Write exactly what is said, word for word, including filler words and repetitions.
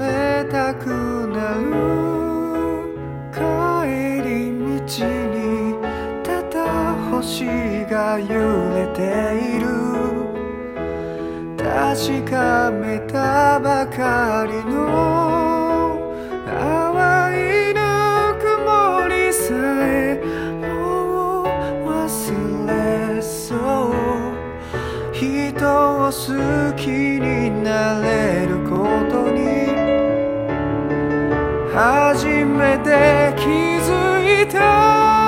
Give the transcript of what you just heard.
れたくなる帰り道にただ星が揺れている確かめたばかりの淡いぬくもりさえもう忘れそう人を好きになれることに初めて気づいた